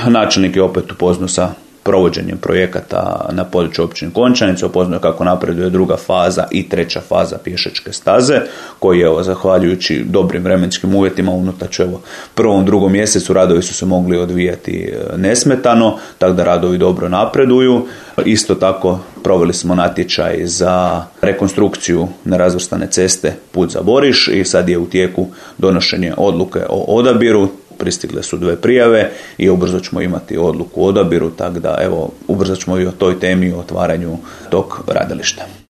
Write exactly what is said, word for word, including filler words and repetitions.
načelnik je opet upoznao sa provođenjem projekata na području općine Končanica, upoznao kako napreduje druga faza i treća faza pješačke staze, koji je, zahvaljujući dobrim vremenskim uvjetima, unatoč evo prvom, drugom mjesecu radovi su se mogli odvijati nesmetano, tako da radovi dobro napreduju. Isto tako proveli smo natječaj za rekonstrukciju nerazvrstane ceste Put za Boriš i sad je u tijeku donošenje odluke o odabiru. Pristigle su dve prijave i ubrzo ćemo imati odluku o odabiru, tako da evo ubrzo ćemo i o toj temi, o otvaranju tog radilišta.